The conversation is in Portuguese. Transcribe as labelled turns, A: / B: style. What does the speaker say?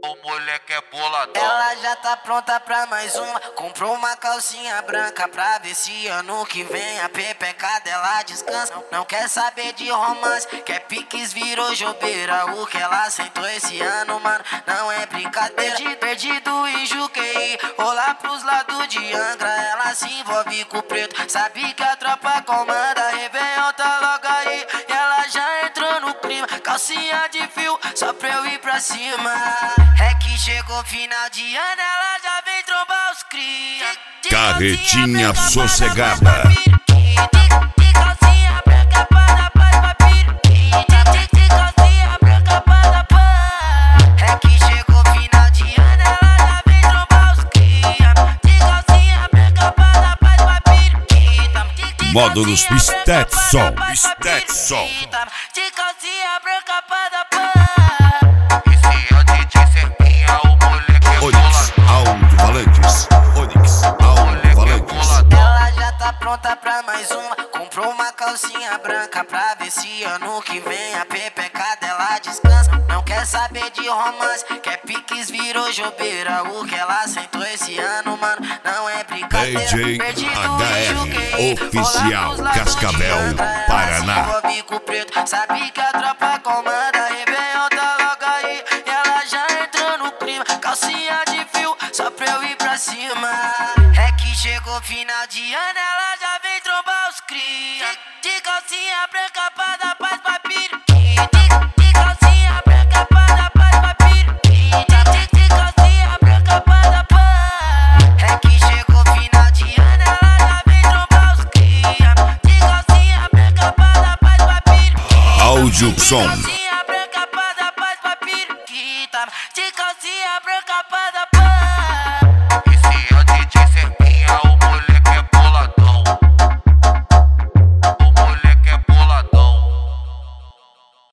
A: O moleque é boladão.
B: Ela já tá pronta pra mais uma. Comprou uma calcinha branca pra ver se ano que vem a pepeca dela descansa. Não quer saber de romance, quer piques, virou jobeira. O que ela sentou esse ano, mano, não é brincadeira. Perdido em Juqueí, ou lá pros lados de Angra. Ela se envolve com o preto, sabe que a tropa comanda. Réveillon tá logo aí, e ela já entrou no clima. Calcinha de fio, só pra eu ir pra cima. É que chegou final de ano, ela já vem trombar os cria.
C: Carretinha sossegada.
B: De calcinha branca pra dar paz pra periquita. De calcinha branca pra dar paz. É que chegou final de ano, ela já vem trombar os cria. De calcinha branca pra dar paz pra periquita.
C: Módulos Stetson.
B: De calcinha branca pra dar paz.
A: Esse é o DJ Serpinha, o moleque é
C: Onix,
A: boladão.
C: Alto Valentes. Onix, Alto Valentes.
B: Ela já tá pronta pra mais uma. Comprou uma calcinha branca pra ver se ano que vem a pepeca dela descansa. Não quer saber de romance, quer piques, virou jobeira. O que ela sentou esse ano, mano, não é brincadeira.
C: DJ
B: Perdido em
C: HR,
B: Juqueí,
C: oficial,
B: ou lá pros lados
C: Cascavel,
B: de Angra. Ela
C: Paraná.
B: se envolve com o preto, sabe que a tropa comanda. Réveillon tá logo aí, e ela já entrou no clima. Calcinha de fio, só pra eu ir pra cima. É que chegou final de ano, ela já vem trombar os cria. De calcinha branca pra dar paz pra periquita. De calcinha branca pra dar paz pra periquita. De calcinha branca pra dar paz. É que chegou final de ano, ela já vem trombar os cria. De calcinha branca pra dar paz pra periquita.
C: Áudio som.
B: De calcinha branca pra dar paz pra periquita. De calcinha branca pra dar paz.